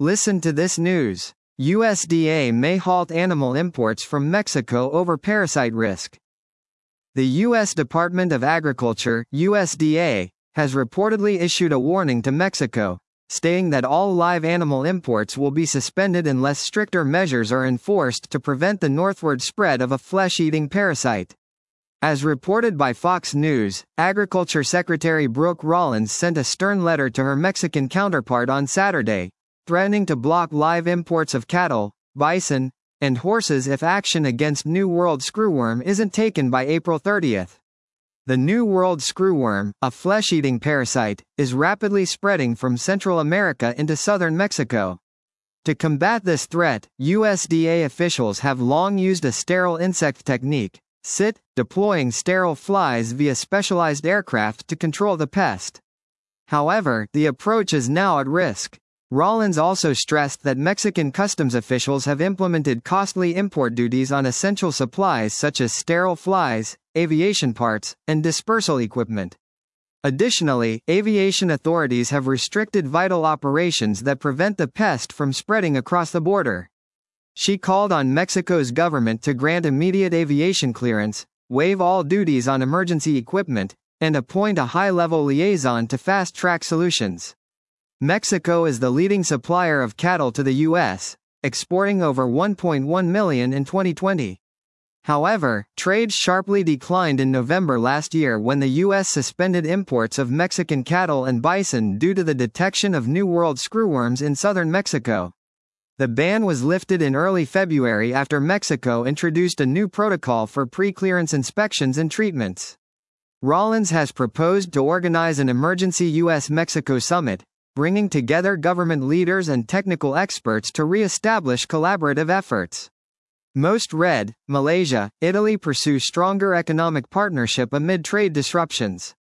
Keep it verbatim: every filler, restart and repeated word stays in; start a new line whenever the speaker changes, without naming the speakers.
Listen to this news. U S D A may halt animal imports from Mexico over parasite risk. The U S Department of Agriculture, U S D A, has reportedly issued a warning to Mexico, stating that all live animal imports will be suspended unless stricter measures are enforced to prevent the northward spread of a flesh-eating parasite. As reported by Fox News, Agriculture Secretary Brooke Rollins sent a stern letter to her Mexican counterpart on Saturday, threatening to block live imports of cattle, bison, and horses if action against New World screwworm isn't taken by April thirtieth. The New World screwworm, a flesh-eating parasite, is rapidly spreading from Central America into southern Mexico. To combat this threat, U S D A officials have long used a sterile insect technique, S I T, deploying sterile flies via specialized aircraft to control the pest. However, the approach is now at risk. Rollins also stressed that Mexican customs officials have implemented costly import duties on essential supplies such as sterile flies, aviation parts, and dispersal equipment. Additionally, aviation authorities have restricted vital operations that prevent the pest from spreading across the border. She called on Mexico's government to grant immediate aviation clearance, waive all duties on emergency equipment, and appoint a high-level liaison to fast-track solutions. Mexico is the leading supplier of cattle to the U S, exporting over one point one million in twenty twenty. However, trade sharply declined in November last year when the U S suspended imports of Mexican cattle and bison due to the detection of New World screwworms in southern Mexico. The ban was lifted in early February after Mexico introduced a new protocol for pre-clearance inspections and treatments. Rollins has proposed to organize an emergency U S Mexico summit, bringing together government leaders and technical experts to re-establish collaborative efforts. Most Red, Malaysia, Italy pursue stronger economic partnership amid trade disruptions.